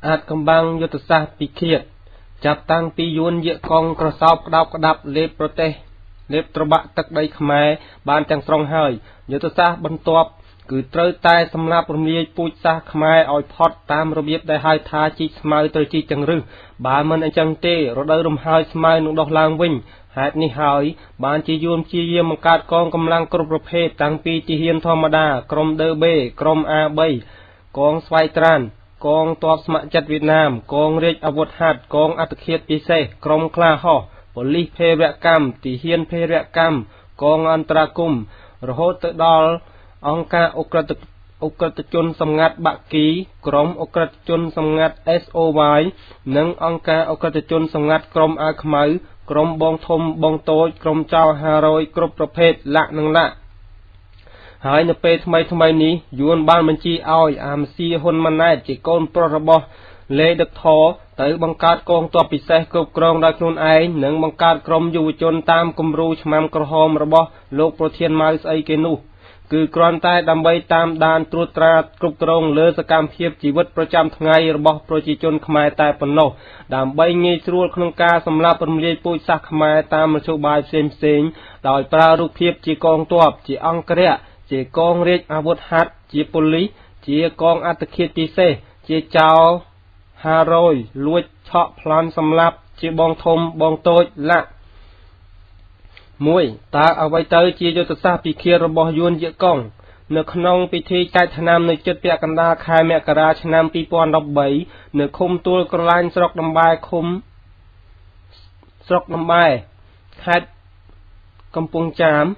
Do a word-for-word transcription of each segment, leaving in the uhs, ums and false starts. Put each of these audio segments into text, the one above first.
อาจกำบังยุทธศาสตร์ปีเขียดจับตั้งปียุนเยอะกองกระสอบกระดับกระดับเล็บโปรเตเล็บตระบะตักใดขมายบานจังสรองเฮยยุทธศาสตร์บรรทบคือเตยตายสำหรับรมีปุยซาขมายอ่อยพอดตามระเบียบได้ให้ทาจีสมัยตรจีจังรึบานมันอันจังเตะเราได้รวมหายสมัยนุ่งดอกลางวิ่งหาดนิหายบานจียุนจีเยี่ยมการกองกำลังกรุประเภทตั้งปีจีเฮียนธรรมดากรมเดอเบกรมอาเบกองสไวตรันกองตอบสมัครจัดเวียดนามกองเรียกอาวุธหัดกองอัตเคียพิเศษกรมคลาห่อปลิเพรกรรมตีเฮียนเพรกรรมกองอันตรากุมรโหตดอลองค์การอุกรตอุกรตจนสำงัดบักกีกรมอุกรตจนสำงัด เอส โอ วาย นังองค์การอุกรตจนสำงัดกรมอาขมายกรมบองทมบองโตกรมเจ้าฮารอยกรมประเภทละนังละหายในเปทำไมทำไมนี้ยวนบ้านบัญชีอ้อยอามซีฮนมันไนจีโกนปรบเลดทอแต่บังการกองตัวปิเศษกรบกรองได้คลุนไอหนังบังการกรมอยู่จนตามกรมรูชมามกระหอมระบโลกโปรเทียนมาสไอเกนูคือกรอนใต้ดำใบตามดานตรวจตรากรุบกรองเลือสกรรมเพียบชีวิตประจำทั้งไงระบโปรจิจนขมายตายปนโนดำใบเงยสรวลขนมกาสำหรับปรมเยปุยสักขมายตามมชบายเซมเซงโดยปรารูปเพียบจีกองตัวจีอังเกรียจีกองเรียกอาวุธฮัดจีปุลิจีกองอัตเคียติเซจีเจ้าฮารอยลวดเฉาะพลันสำหรับจีบองทมบองโตยละมวยตาเอาไว้เตยจียุทธศาสตร์ปีเคียระบอยวนเยอะกองเนื้อขนมพิธีใจธนามในจุดเปียกันดาคายเมกราชนามปีปอนดับใบเนื้อคุมตัวกระไลสรกน้ำใบคุมสรกน้ำใบคัดกำปงจาม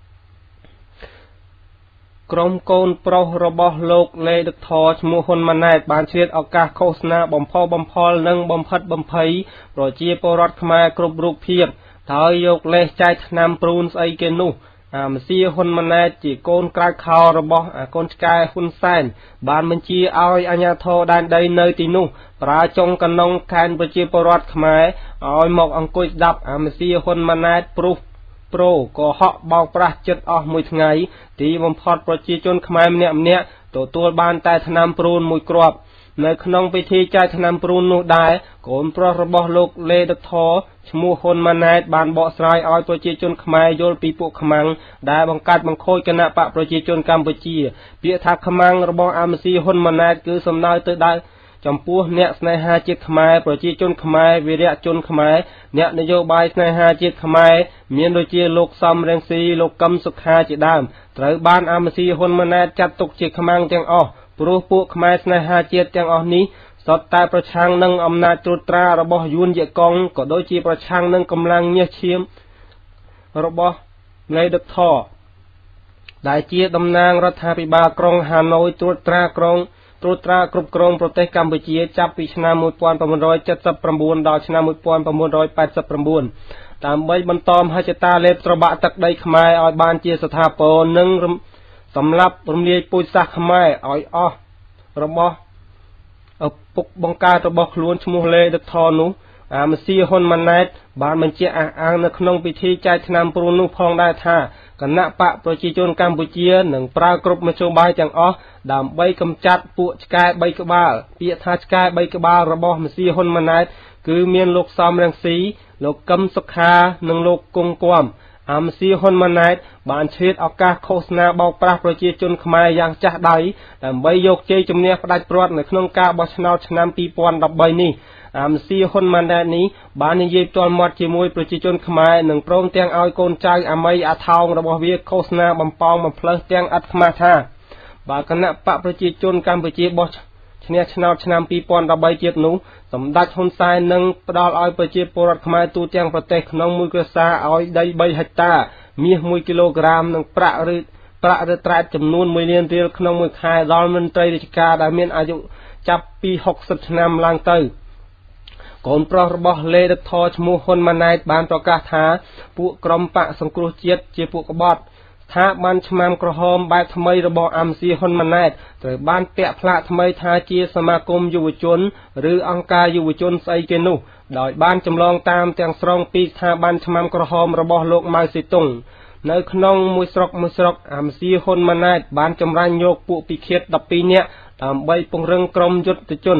กรมโกนโปรระบโลกเลดทอชมูฮนมันไนบานเชียดอากาศโฆษณาบ่มพ่อบ่มพอลนังบ่มพัดบ่มเพยโปรเจียปรดขมายกรุบรูปเพียบทายยกเลใจธนามปรูนไอเกนูอามเสียฮนมันไนจีโกนกลายข่าวระบอโกนสกายฮุนแซนบานบัญชีเอาอัญญาโทดานใดเนยตินูปราจงกันนองแคนโปรเจียปรดขมายเอาหมอกอังกุยดับอามเสียฮนมันไนปรูโปรก็เหาะเบาประจัดออกมวยไงตีบอมพอดประจีจนขมายเนียมเนียตัวตัวบานแต่ธนามปรูนมวยกรอบในขนมพิธีใจธนามปรูนนูได้โกนปรระบโลกเลดทอชมูฮนมาไนบานบ่อสายอ้อยประจีจนขมายโยลปีปุขมังได้บังกัดบังโคยคณะปะประจีจนกัมพูชีเปียทักขมังระบอามซีฮนมาไนคือสำนักตัวได้จำปูเนสในหาจิตขมายประจีจนขมายวิริยะจนขมายเนนโยบายในหาจิตขมายเมียนโดยเจียโลกซัมเรงซีโลกกำสุขาจิดามตรบ้านอามซีฮนมานาจัดตกจิตขมังจังอ้อปรูปุขมายในหาจิตจังอ้อนี้สดตายประชังนังอำนาจตรุตราระบอยุนเยกองก็โดยจีประชังนังกำลังเงียเชียมระบอในดักท่อได้เจียดำนางรัฐาภิบาลกรองฮานอยตรุตรากรองตรุตรากรุบกรองประเทศกัมพูชีจับปีชนะมุดปอนประมวลร้อยเจ็ดสิบประมวลดาวชนะมุดปอนประมวลร้อยแปดสิบประมวลตามใบบรรทอมฮัจตาเล็บตระบะตักได้ขมายอ้อยบานเจียสถาปนึงสำหรับรมีปุยสักขมายอ้อยอ้อระบอปุกบังการระบล้วนชมูเลดทอนุอามซีฮนมันไนบานมันเจียอ่างในขนมพิธีใจธนามปรุนุพองได้ท่าคณะปะประชีจนกัมพูชีหนึ่งปรากรบมาโชบายจังอ้อดามใบกำจัดปุจกายใบกบาลเปียทาจกายใบกบาลระบอมซีฮนมันไนคือเมียนโลกซอมแรงสีโลกกำสุขาหนึ่งโลกกงกวมอามซีฮนมันไนบานเชิดอากาศโฆษณาเบาปราประชีจนขมายอย่างจัดได้ดามใบยกเจจำเนียกได้ปลอดในขนมกาบอชนาชนามปีปอนดับใบนี้อามซีฮนมันไนนี้บานยิบจอนมอดจีมวยประชีจนขมายหนึ่งโปร่งเตียงเอาโกนใจอามัยอาทองระบเวียโฆษณาบำปองบำเพลเตียงอัดขมาธาบาคณะปะประชีจนกัมพูชีบอชชเนียชนาชนามปีปอนดับใบเจียดหนูสำดัดฮุนไซหนึ่งปดอลอ้อยประชีปรดขมายตูเตียงประเทศขนมมือกระซาอ้อยได้ใบฮัตตามีมวยกิโลกรัมหนึ่งประหรือประหรือตราจำนวนมวยเลียนเรียลขนมมือขายดอลมันไตรราชการได้เมียนอายุจับปีหกสิบนำลังเตยก่อนปรระบเลดทอชมูฮนมาไนบานประกาศหาปุกรมปะสังกรุเจียดเจียปุกบอดท้าบันชมามกระหอมใบทำไมระบอัมซีฮนมาไนแต่บ้านเปะพระทำไมทาเจียสมาคมยุวชนหรือองค์การยุวชนไซเกนุโดยบ้านจำลองตามแต่งสรองปีท้าบันชมามกระหอมระบโลกมาสิตุงในขนมมุสรกมุสรกอัมซีฮนมาไนบ้านจำรันโยกปุปีเคียดดับปีเนี้ยตามใบปงเริงกรมยุทธจุน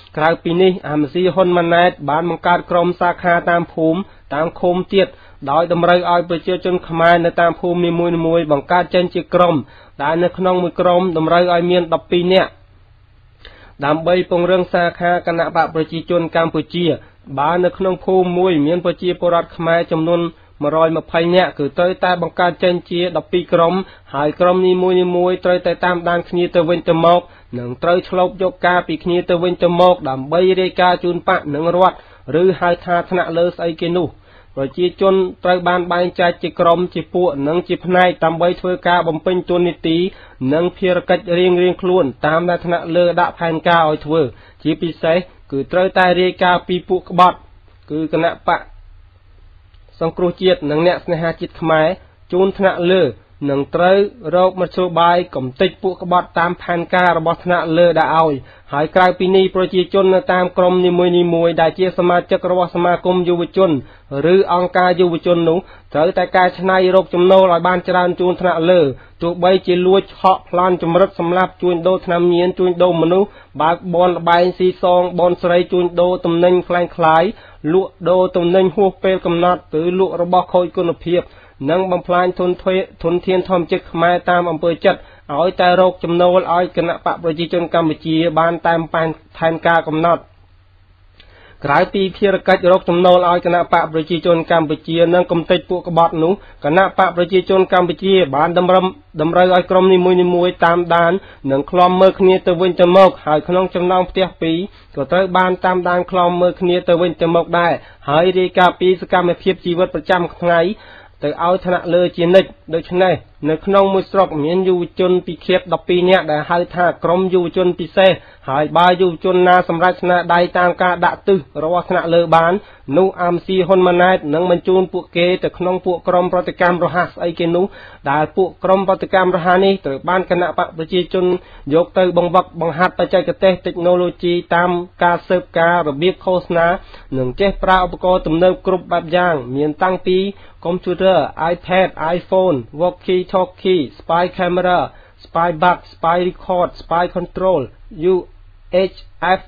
ក្រៅពីនេះអាមស៊ីហ៊ុនម៉ាណែតបានបង្កើតក្រុមសាខាតាមភូមិតាមឃុំទៀតដោយតម្រូវឲ្យប្រជាជនខ្មែរនៅតាមភូមិនីមួយៗបង្កើតចេញជាក្រុមដែលនៅក្នុងមួយក្រុមតម្រូវឲ្យមានដប់ពីរនាក់ដើម្បីពង្រឹងសាខាគណៈបកប្រជាជនកម្ពុជាបើនៅក្នុងភូមិមួយមានប្រជាពលរដ្ឋខ្មែរចំនួនmột trăm hai mươiនាក់គឺត្រូវតែបង្កើតចេញជាដប់ពីរក្រុមហើយក្រុមនីមួយៗត្រូវតែតាមដានគ្នាទៅវិញទៅមកនិងត្រូវឆ្លូបយកការពីគ្នាទៅវិញទៅមកដើម្បីរាយការណ៍ជូនបកនិងរដ្ឋឬហៅថាថ្នាក់លើស្អីគេនោះប្រជាជនត្រូវបានបែងចែកជាក្រុមជាពួកនិងជាផ្នែកដើម្បីធ្វើការបំពេញតួនាទីនិងភារកិច្ចរៀងៗខ្លួនតាមដែលថ្នាក់លើដាក់ផែនការឲ្យធ្វើជាពិសេសគឺត្រូវតែរាយការណ៍ពីពួកក្បត់គឺគណៈបកសង្គ្រោះជាតិនិងអ្នកស្នេហាជាតិខ្មែរជូនថ្នាក់លើនឹងត្រូវរកមធ្យោបាយកំទេចពួកក្បត់តាមផែនការរបស់ថ្នាក់លើដាក់ឲ្យហើយក្រៅពីនេះប្រជាជននៅតាមក្រុមនីមួយៗដែលជាសមាជិករបស់សមាគមយុវជនឬអង្គការយុវជននោះត្រូវតែកែច្នៃរកចំណូលឲ្យបានច្រើនជូនថ្នាក់លើទោះបីជាលួចឆក់ប្លន់ចម្រិតសម្រាប់ជួញដូរថ្នាំញៀនជួញដូរមនុស្សបើកបនលបែងស៊ីសងបនស្រីជួញដូរទំនិញខ្លាំងខ្លាយលក់ដូរទំនិញហួសពេលកំណត់ឬលក់របស់ខូចគុណភាពនិងបំផ្លាញធនធានធនធានធម្មជាតិខ្មែរតាមអំពើចិត្តឲ្យតែរកចំណូលឲ្យគណៈបកប្រជាជនកម្ពុជាបានតាមផែនការកំណត់ក្រៅពីភារកិច្ចរកចំណូលឲ្យគណៈបកប្រជាជនកម្ពុជានិងកំទេចពួកក្បត់នោះគណៈបកប្រជាជនកម្ពុជាបានតម្រឹមតម្រូវឲ្យក្រុមនីមួយៗតាមដាននិងឃ្លាំមើលគ្នាទៅវិញទៅមកហើយក្នុងចំណោមផ្ទះពីរក៏ត្រូវបានតាមដានឃ្លាំមើលគ្នាទៅវិញទៅមកដែរហើយរាយការណ៍ពីសកម្មភាពជីវិតប្រចាំថ្ងៃទៅឲ្យថ្នាក់លើជានិច្ចដូច្នេះនៅក្នុងមួយស្រុកមានយុវជនពិឃាតដប់ពីរនាក់ដែលហៅថាក្រុមយុវជនពិសេសហើយបើយុវជនណាសម្រាប់ស្នាដៃតាមការដាក់ទិសរបស់ថ្នាក់លើបាននោះអាមស៊ីហ៊ុនម៉ាណែតនឹងបញ្ជូនពួកគេទៅក្នុងពួកក្រុមប្រតិកម្មរហ័សស្អីគេនោះដែលពួកក្រុមប្រតិកម្មរហ័សនេះត្រូវបានគណៈបកប្រជាជនយកទៅបង្វឹកបង្ហាត់បច្ចេកទេស technology តាមការស៊ើបការរបៀបឃោសនានិងចេះប្រើឧបករណ៍ទំនើបគ្រប់បែបយ៉ាងមានតាំងពី computer iPad iPhone walkie talkie spy camera spy box spy record spy control U H F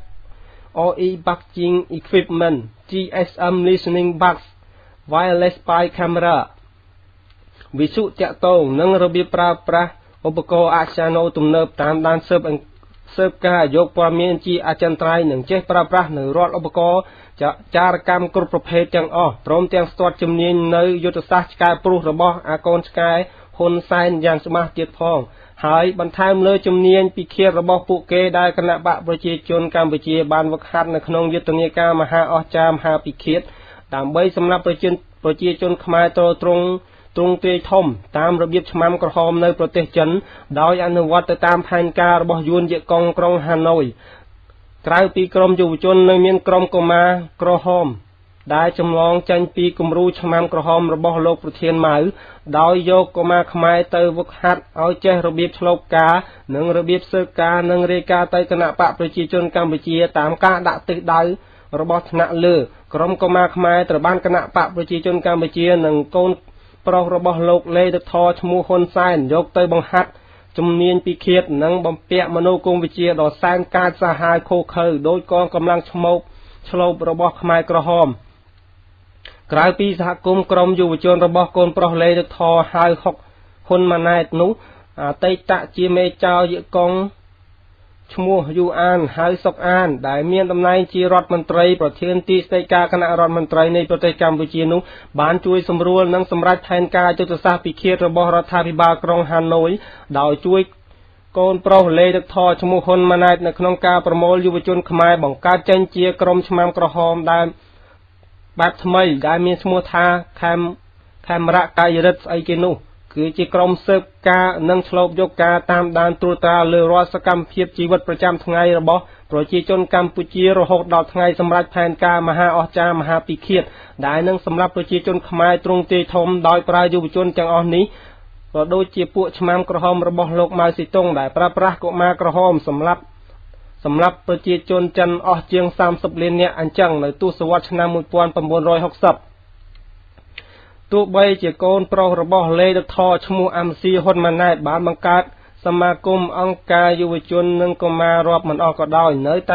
O E bugging equipment G S M listening box wireless spy camera វិទ្យុតាក់ទងនិងរបៀបប្រើប្រាស់ឧបករណ៍អាចារ្យទំនើបតាមដានស៊ើបស៊ើបការយកព័ត៌មានជាអចិន្ត្រៃយ៍និងចេះប្រើប្រាស់នៅរាល់ឧបករណ៍ចារកម្មគ្រប់ប្រភេទទាំងអស់ព្រមទាំងស្ទាត់ជំនាញនៅយុទ្ធសាស្ត្រឆ្កែព្រុសរបស់អាកូនឆ្កែហ៊ុនសែនយ៉ាងច្បាស់ទៀតផងហើយបន្ថែមលើជំនាញពិឃាតរបស់ពួកគេដែលគណៈបកប្រជាជនកម្ពុជាបានវឹកហាត់នៅក្នុងយុទ្ធនាការមហាអស្ចារ្យមហាពិឃាតដើម្បីសម្រាប់ប្រជាប្រជាជនខ្មែរទ្រទ្រង់ទ្រង់ទ្រាយធំតាមរបៀបឆ្មាំក្រហមនៅប្រទេសចិនដោយអនុវត្តទៅតាមផែនការរបស់យួនយេកុងក្រុងហាណូយក្រៅពីក្រមយុវជននៅមានក្រុមកុមារក្រហមដែលចម្លងចេញពីគំរូឆ្មាំក្រហមរបស់លោកប្រធានម៉ៅដោយយកកុមារខ្មែរទៅវឹកហាត់ឲ្យចេះរបៀបឆ្លូបការនិងរបៀបស៊ើបការនិងរាយការណ៍ទៅគណៈបកប្រជាជនកម្ពុជាតាមការដាក់ទិសដៅរបស់ថ្នាក់លើក្រុមកុមារខ្មែរត្រូវបានគណៈបកប្រជាជនកម្ពុជានិងកូនប្រុសរបស់លោកលេដថឈ្មោះហ៊ុនសែនយកទៅបង្ហាត់ជំនាញពិឃាតនិងបំពាក់មនោគមវិជ្ជាដ៏សែនកាចសាហាវឃោឃៅដោយកងកម្លាំងឆ្មោកឆ្លូបរបស់ខ្មែរក្រហមក្រៅពីសហគមន៍ក្រុមយុវជនរបស់កូនប្រុសលេដថហៅហុកហ៊ុនម៉ាណែតនោះអតីតជាមេចៅយេកុងឈ្មោះយូអានហៅសុកអានដែលមានតំណែងជារដ្ឋមន្ត្រីប្រធានទីស្តីការគណៈរដ្ឋមន្ត្រីនៃប្រទេសកម្ពុជានោះបានជួយសម្រួលនិងសម្រេចផែនការយុទ្ធសាស្ត្រពិឃាតរបស់រដ្ឋាភិបាលក្រុងហាណូយដោយជួយកូនប្រុសលេដថឈ្មោះហ៊ុនម៉ាណែតនៅក្នុងការប្រមូលយុវជនខ្មែរបង្កើតចេញជាក្រុមឆ្មាំក្រហមដែលបែបថ្មីដែលមានឈ្មោះថាខេមខេមរៈកាយរិទ្ធស្អីគេនោះគឺជាក្រុមស៊ើបការនិងឆ្លូបយកការតាមដានត្រួតត្រាលើរាល់សកម្មភាពជីវិតប្រចាំថ្ងៃរបស់ប្រជាជនកម្ពុជារហូតដល់ថ្ងៃសម្រេចផែនការមហាអស្ចារ្យមហាពិឃាតដែលនឹងសម្រាប់ប្រជាជនខ្មែរទ្រង់ទ្រាយធំដោយប្រើយុវជនទាំងអស់នេះក៏ដូចជាពួកឆ្មាំក្រហមរបស់លោកម៉ៅស៊ីតុងដែលប្រើប្រាស់កុមារក្រហមសម្រាប់សម្រាប់ប្រជាជនចិនអស់ជាងសាមសិបលាននាក់អញ្ចឹងនៅទសវត្សរ៍ឆ្នាំmột nghìn chín trăm sáu mươiទោះបីជាកូនប្រុសរបស់លេដថឈ្មោះអាមស៊ីហ៊ុនម៉ាណែតបានបង្កើតសមាគមអង្គការយុវជននិងកុមាររាប់មិនអស់ក៏ដោយនៅតែ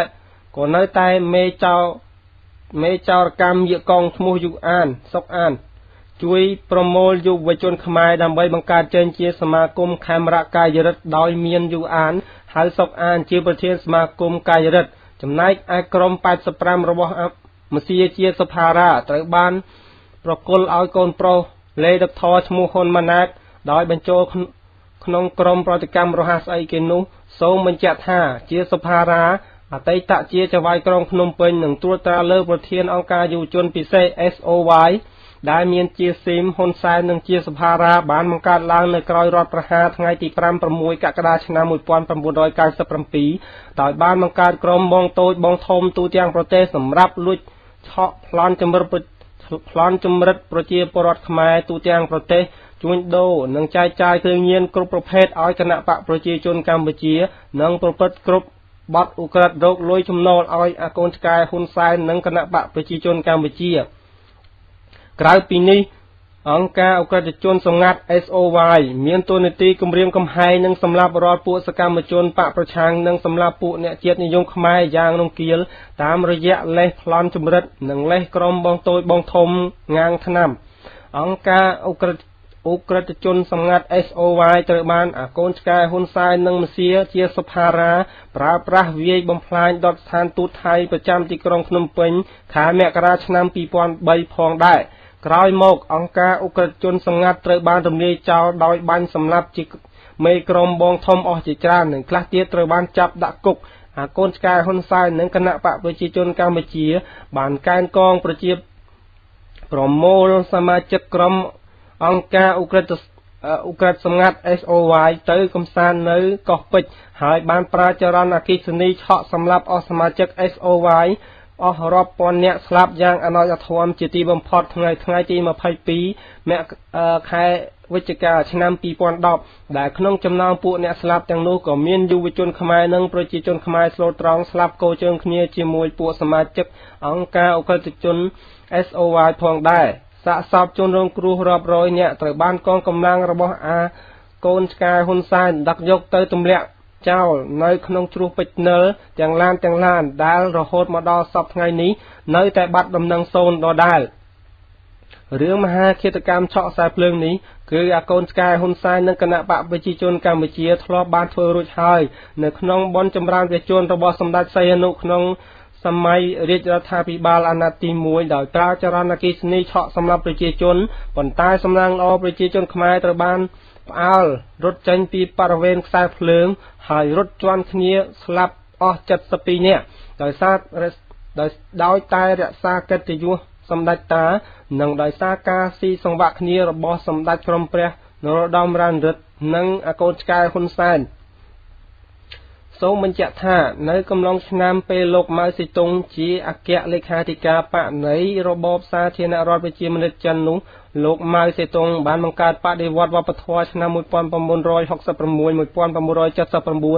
ក៏នៅតែមេចោមេចោរកម្មយកកងឈ្មោះយុអានសុកអានជួយប្រមូលយុវជនខ្មែរដើម្បីបង្កើតចេញជាសមាគមខេមរៈកាយរិទ្ធដោយមានយុអានហើយសុកអានជាប្រធានសមាគមកាយរិទ្ធចំណែកឯក្រុមแปดสิบห้าរបស់មសៀជាសុផារ៉ាត្រូវបានប្រគល់ឲ្យកូនប្រុសលេដឹកថឈ្មោះហ៊ុនម៉ាណែតដោយបញ្ចូលក្នុងក្រុមប្រតិកម្មរហ័សស្អីគេនោះសូមបញ្ជាក់ថាជាសុផារ៉ាអតីតជាចៅហ្វាយក្រុងភ្នំពេញនឹងត្រួតត្រាលើប្រធានអង្គការយុវជនពិសេស เอส โอ วาย ដែលមានជាស៊ីមហ៊ុនសែននិងជាសុផារ៉ាបានបង្កើតឡើងនៅក្រោយរដ្ឋប្រហារថ្ងៃទី5 6កក្កដាឆ្នាំmột nghìn chín trăm chín mươi bảyដោយបានបង្កើតក្រុមបងតូចបងធំទូទាំងប្រទេសសម្រាប់លួចឆក់ប្លន់ចម្រិតប្លន់ចម្រិតប្រជាពលរដ្ឋខ្មែរទូទាំងប្រទេសជួញដូរនិងចែកចាយគ្រឿងញៀនគ្រប់ប្រភេទឲ្យគណៈបកប្រជាជនកម្ពុជានិងប្រព្រឹត្តគ្រប់បទឧក្រិដ្ឋរោគលួយចំណូលឲ្យអាកូនឆ្កែហ៊ុនសែននិងគណៈបកប្រជាជនកម្ពុជាក្រៅពីនេះអង្គការឧក្រិដ្ឋជនសម្ងាត់ เอส โอ วาย មានតួនាទីគម្រាមកំហែងនិងសម្លាប់រាល់ពួកសកម្មជនបកប្រឆាំងនិងសម្លាប់ពួកអ្នកជាតិនិយមខ្មែរយ៉ាងរង្គាលតាមរយៈលេសប្លន់ចម្រិតនិងលេសក្រុមបងតូចបងធំងាងថ្នាំអង្គការឧក្រិដ្ឋឧក្រិដ្ឋជនសម្ងាត់ เอส โอ วาย ត្រូវបានអាកូនឆ្កែហ៊ុនសែននិងមសៀជាសុផារ៉ាប្រើប្រាស់វាយបំផ្លាញដុតស្ថានទូតថៃប្រចាំទីក្រុងភ្នំពេញខែមករាឆ្នាំពីរពាន់បីផងដែរក្រោយមកអង្គការឧក្រិដ្ឋជនសម្ងាត់ត្រូវបានរំលាយចោលដោយបាញ់សម្លាប់ជាមេក្រុមបងធំអស់ជាច្រើននិងខ្លះទៀតត្រូវបានចាប់ដាក់គុកអាកូនឆ្កែហ៊ុនសែននិងគណៈបកប្រជាជនកម្ពុជាបានកែនកងប្រជាប្រមូលសមាជិកក្រុមអង្គការឧក្រិដ្ឋឧក្រិដ្ឋសម្ងាត់ เอส โอ วาย ទៅកំសាន្តនៅកោះពេជ្រហើយបានប្រើចរន្តអគ្គិសនីឆក់សម្លាប់អស់សមាជិក เอส โอ วาย អស់រាប់ពាន់នាក់ស្លាប់យ៉ាងអនាចអធមជាទីបំផុតថ្ងៃថ្ងៃទីยี่สิบสองមកខែវិច្ឆិកាឆ្នាំពីរពាន់ដប់ដែលក្នុងចំណោមពួកអ្នកស្លាប់ទាំងនោះក៏មានយុវជនខ្មែរនិងប្រជាជនខ្មែរស្លូតត្រង់ស្លាប់កោជើងគ្នាជាមួយពួកសមាជិកអង្គការឧក្រិដ្ឋជន เอส โอ วาย ផងដែរសាកសពជនរងគ្រោះរាប់រយនាក់ត្រូវបានកងកម្លាំងរបស់អាកូនឆ្កែហ៊ុនសែនដឹកយកទៅទម្លាក់ចោលនៅក្នុងជ្រោះពេជ្រនិលទាំងឡានទាំងឡានដែលរហូតមកដល់សប្តាហ៍ថ្ងៃនេះនៅតែបាត់ដំណឹងសូន្យដដែលរឿងមហាឃាតកម្មឆក់ខ្សែភ្លើងនេះគឺអាកូនឆ្កែហ៊ុនសែននិងគណៈបកប្រជាជនកម្ពុជាធ្លាប់បានធ្វើរួចហើយនៅក្នុងបុណ្យចម្រើនព្រះជន្មរបស់សម្ដេចសីហនុក្នុងសម័យរាជរដ្ឋាភិបាលអាណត្តិទីមួយដោយប្រើចរន្តអគ្គិសនីឆក់សម្រាប់ប្រជាជនប៉ុន្តែសំណាងល្អប្រជាជនខ្មែរត្រូវបានផ្អើលរត់ចេញពីបរិវេណខ្សែភ្លើងហើយរត់ជាន់គ្នាស្លាប់អស់เจ็ดสิบពីរនាក់ដោយសារដោយដោយតែរក្សាកិត្តិយសសម្ដេចតានិងដោយសារការស៊ីសង្វាក់គ្នារបស់សម្ដេចក្រមព្រះនរោត្តមរណរដ្ឋនិងអាកូនឆ្កែហ៊ុនសែនសូមបញ្ជាក់ថានៅកំឡុងឆ្នាំពេលលោកម៉ៅសេទុងជាអគ្គលេខាធិការបកនៃរបបសាធារណរដ្ឋប្រជាមានិតចិននោះលោកម៉ៅសេទុងបានបង្កើតបដិវត្តវប្បធម៌ឆ្នាំmột nghìn chín trăm sáu mươi sáu một nghìn chín trăm bảy mươi chín một nghìn chín trăm sáu mươi sáu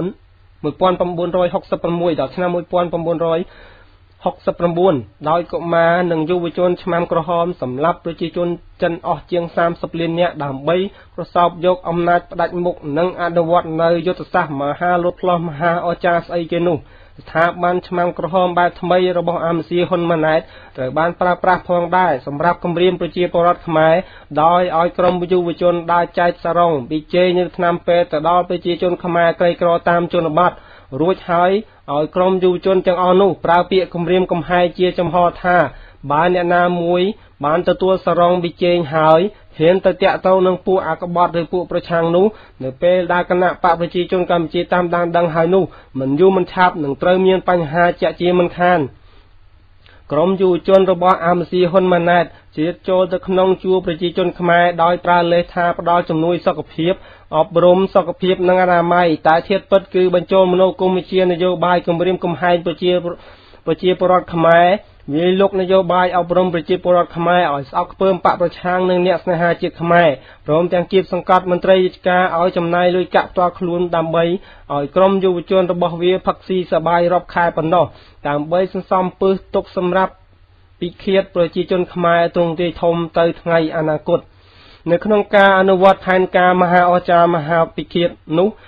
ដល់ឆ្នាំmột nghìn chín trăm sáu mươi chínដោយកុមារនិងយុវជនឆ្មាំក្រហមសម្រាប់ប្រជាជនចិនអស់ជាងសាមសិបលាននាក់ដើម្បីប្រសពយកអំណាចផ្ដាច់មុខនិងអនុវត្តនៅយុទ្ធសាស្ត្រមហាលុតផ្លោះមហាអស្ចារ្យស្អីគេនោះស្ថាប័នឆ្មាំក្រហមបែបថ្មីរបស់អាមសៀហ៊ុនម៉ាណែតត្រូវបានប្រើប្រាស់ផងដែរសម្រាប់គម្រាមប្រជាពលរដ្ឋខ្មែរដោយឲ្យក្រុមយុវជនដើរចែកសារ៉ុងពីជេរនៅថ្នាំពេទ្យទៅដល់ប្រជាជនខ្មែរក្រីក្រតាមជនបទរួចហើយឲ្យក្រុមយុវជនទាំងអស់នោះប្រើពាក្យគម្រាមកំហែងជាចំហថាបើអ្នកណាមួយបានទទួលសារ៉ុងពីជេងហើយហ៊ានទៅតាក់ទងនឹងពួកអកបតឬពួកប្រឆាំងនោះនៅពេលដែលគណៈបកប្រជាជនកម្ពុជាតាមដានដឹងហើយនោះមិនយូរមិនឆាប់នឹងត្រូវមានបញ្ហាជាក់ជាមិនខានក្រុមយុវជនរបស់អាមសៀហ៊ុនម៉ាណែតជ្រៀតចូលទៅក្នុងជួរប្រជាជនខ្មែរដោយប្រើលេសថាផ្ដល់ជំនួយសុខភាពអប់រំសុខភាពនិងអនាម័យតែធៀបពិតគឺបញ្ចូលមនោគមវិជ្ជានយោបាយគម្រាមកំហែងប្រជាប្រជាពលរដ្ឋខ្មែរវាយលុកនយោបាយអប់រំប្រជាពលរដ្ឋខ្មែរឲ្យស្អប់ខ្ពើមបកប្រឆាំងនឹងអ្នកស្នេហាជាតិខ្មែរព្រមទាំងគៀបសង្កត់មន្ត្រីរាជការឲ្យចំណាយលុយកាក់ផ្ទាល់ខ្លួនដើម្បីឲ្យក្រុមយុវជនរបស់វាផឹកស៊ីសប្បាយរាប់ខែប៉ុណ្ណោះដើម្បីសន្សំពឹសទុកសម្រាប់ពិឃាតប្រជាជនខ្មែរទ្រង់ទ្រាយធំទៅថ្ងៃអនាគតនៅក្នុងការអនុវត្តផែនការមហាអស្ចារ្យមហាពិឃាតនោះ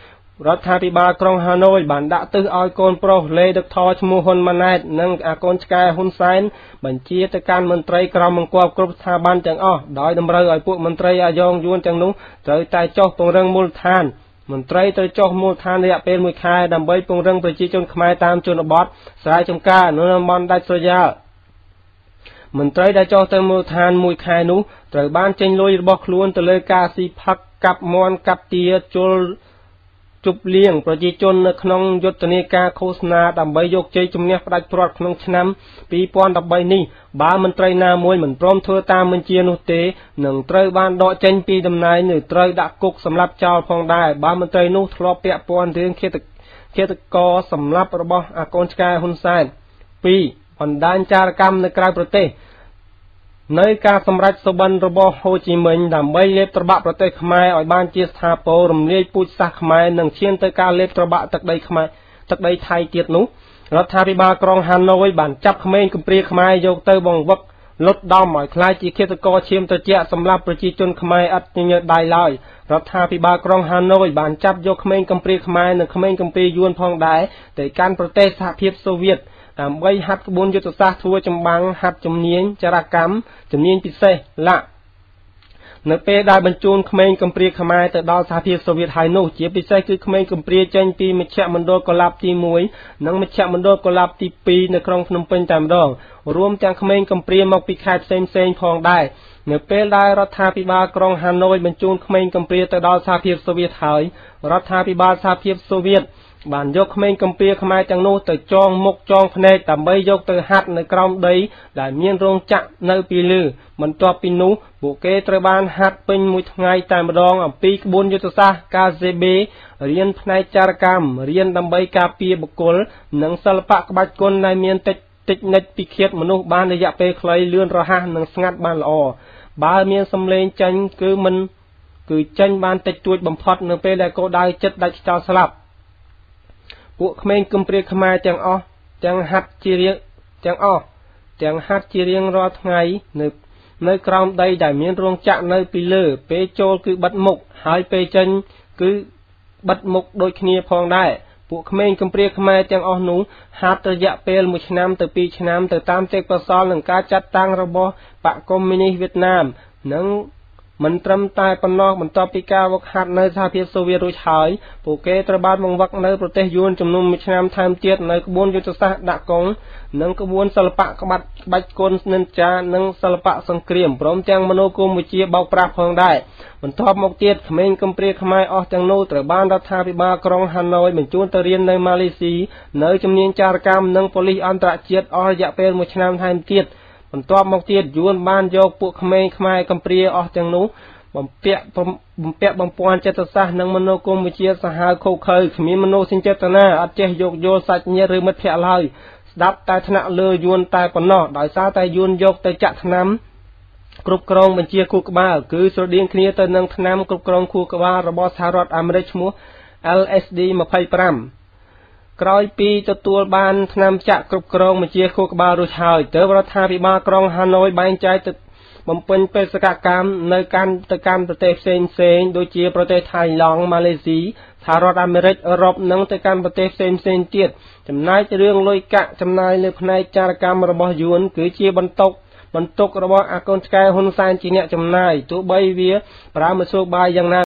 រដ្ឋាភិបាលក្រុងហាណូយបានដាក់ទិសឲ្យកូនប្រុសលេដឹកថឈ្មោះហ៊ុនម៉ាណែតនិងអាកូនឆ្កែហ៊ុនសែនបញ្ជាទៅកាន់មន្ត្រីក្រមបង្គាប់គ្រប់ស្ថាប័នទាំងអស់ដោយតម្រូវឲ្យពួកមន្ត្រីអាយ៉ងយួនទាំងនោះត្រូវតែចុះពង្រឹងមូលដ្ឋានមន្ត្រីត្រូវចុះមូលដ្ឋានរយៈពេលមួយខែដើម្បីពង្រឹងប្រជាជនខ្មែរតាមជនបទស្រែចម្ការនៅតំបន់ដាច់ស្រយាលមន្ត្រីដែលចុះទៅមូលដ្ឋានមួយខែនោះត្រូវបានចេញលុយរបស់ខ្លួនទៅលើការស៊ីផឹកកាប់មន់កាប់ទាជលជប់លៀងប្រជាជននៅក្នុងយុទ្ធនាការឃោសនាដើម្បីយកជ័យជំនះផ្ដាច់ព្រាត់ក្នុងឆ្នាំពីរពាន់ដប់បីនេះបើមន្ត្រីណាមួយមិនព្រមធ្វើតាមបញ្ជានោះទេនឹងត្រូវបានដកចេញពីតំណែងឬត្រូវដាក់គុកសម្រាប់ចោលផងដែរបើមន្ត្រីនោះធ្លាប់ពាក់ព័ន្ធរឿងឃាតឃាតករសម្លាប់របស់អាកូនឆ្កែហ៊ុនសែនពីរបណ្ដាញចារកម្មនៅក្រៅប្រទេសនៅការសម្រេចសុបិនរបស់ហូជីមិញដើម្បីលេបត្របាក់ប្រទេសខ្មែរឲ្យបានជាស្ថាពររំលាយពូជសាសន៍ខ្មែរនិងឈានទៅការលេបត្របាក់ទឹកដីខ្មែរទឹកដីថៃទៀតនោះរដ្ឋាភិបាលក្រុងហាណូយបានចាប់ក្មេងកំព្រាខ្មែរយកទៅបង្វឹកលុតដំឲ្យខ្លាចជាឃាតករឈាមត្រជាក់សម្រាប់ប្រជាជនខ្មែរឥតញញើដៃឡើយរដ្ឋាភិបាលក្រុងហាណូយបានចាប់យកក្មេងកំព្រាខ្មែរនិងក្មេងកំព្រាយួនផងដែរទៅកាន់ប្រទេសសហភាពសូវៀតដើម្បីហាត់ក្បួនយុទ្ធសាស្ត្រធ្វើចម្បាំងហាត់ជំនាញចរកម្មជំនាញពិសេសឡានៅពេលដែលបញ្ជូនក្មេងកំព្រាខ្មែរទៅដល់សហភាពសូវៀតហើយនោះជាពិសេសគឺក្មេងកំព្រាចេញពីមជ្ឈមណ្ឌលកុលាបទីមួយនិងមជ្ឈមណ្ឌលកុលាបទីពីរនៅក្រុងភ្នំពេញតែម្ដងរួមទាំងក្មេងកំព្រាមកពីខេត្តផ្សេងផ្សេងផងដែរនៅពេលដែលរដ្ឋាភិបាលក្រុងហាណូយបញ្ជូនក្មេងកំព្រាទៅដល់សហភាពសូវៀតហើយរដ្ឋាភិបាលសហភាពសូវៀតបានយកក្មេងកំព្រាខ្មែរទាំងនោះទៅចងមុខចងភ្នែកដើម្បីយកទៅហាត់នៅក្រោមដីដែលមានរោងចក្រនៅពីលើបន្ទាប់ពីនោះពួកគេត្រូវបានហាត់ពេញមួយថ្ងៃតែម្ដងអំពីក្បួនយុទ្ធសាស្ត្រ កា ហ្សេ បេ រៀនផ្នែកចារកម្មរៀនដើម្បីការពារបុគ្គលនិងសិល្បៈក្បាច់គុនដែលមានតិចតិចនិចពីឃាតមនុស្សបានរយៈពេលខ្លីលឿនរហ័សនិងស្ងាត់បានល្អបើមានសម្លេងចេញគឺមិនគឺចេញបានតិចតួចបំផុតនៅពេលដែលគោលដៅចិត្តដាច់ខ្យល់ស្លាប់ពួកក្មេងកំព្រាខ្មែរទាំងអស់ទាំងហាត់ជារៀងទាំងអស់ទាំងហាត់ជារៀងរាល់ថ្ងៃនៅនៅក្រោមដីដែលមានរោងចក្រនៅពីលើពេលចូលគឺបិទមុខហើយពេលចេញគឺបិទមុខដូចគ្នាផងដែរពួកក្មេងកំព្រាខ្មែរទាំងអស់នោះហាត់រយៈពេលមួយឆ្នាំទៅពីរឆ្នាំទៅតាមទេពកោសល្យនិងការចាត់តាំងរបស់បកកុម្មុយនីសវៀតណាមនិងមិនត្រឹមតែប៉ុណ្ណោះបន្ទាប់ពីការវឹកហាត់នៅសហភាពសូវៀតរួចហើយពួកគេត្រូវបានបង្វឹកនៅប្រទេសយួនចំនួនមួយឆ្នាំថែមទៀតនៅក្បួនយុទ្ធសាស្ត្រដាក់កុងនិងក្បួនសិល្បៈក្បាច់ក្បាច់គុននិនចានិងសិល្បៈសង្គ្រាមព្រមទាំងមនោគមវិជ្ជាបោកប្រាស់ផងដែរបន្ទាប់មកទៀតក្មេងកំព្រាខ្មែរអស់ទាំងនោះត្រូវបានរដ្ឋាភិបាលក្រុងហាណូយបញ្ជូនទៅរៀននៅម៉ាឡេស៊ីនៅជំនាញចារកម្មនិងប៉ូលីសអន្តរជាតិអស់រយៈពេលមួយឆ្នាំថែមទៀតបន្ទាប់មកទៀតយួនបានយកពួកក្មេងខ្មែរកំព្រាអស់ទាំងនោះបំពាក់បំពាក់បំពាន់ចិត្តសាស្ត្រនិងមនោគមវិជ្ជាសាហាវខុសខើគ្មានមនោសញ្ចេតនាអត់ចេះយកយល់សាច់ញាតិឬមិត្តភក្តិឡើយស្ដាប់តែថ្នាក់លើយួនតែប៉ុណ្ណោះដោយសារតែយួនយកទៅចាក់ថ្នាំគ្រប់គ្រងបញ្ជាខួរក្បាលគឺស្រដៀងគ្នាទៅនឹងថ្នាំគ្រប់គ្រងខួរក្បាលរបស់សហរដ្ឋអាមេរិកឈ្មោះ แอล เอส ดี ยี่สิบห้าក្រោយពីទទួលបានថ្នាំចាក់គ្រប់គ្រងបញ្ជាខួរក្បាលរួចហើយទើបរដ្ឋាភិបាលក្រុងហាណូយបែងចែកទៅបំពេញបេសកកម្មនៅកាន់ទៅកាន់ប្រទេសផ្សេងផ្សេងដូចជាប្រទេសថៃឡង់ម៉ាឡេស៊ីសហរដ្ឋអាមេរិកអឺរ៉ុបនិងទៅកាន់ប្រទេសផ្សេងផ្សេងទៀតចំណែករឿងលុយកាក់ចំណាយលើផ្នែកចារកម្មរបស់យួនគឺជាបន្ទុកបន្ទុករបស់អាកូនឆ្កែហ៊ុនសែនជាអ្នកចំណាយទោះបីវាប្រើមធ្យោបាយយ៉ាងណា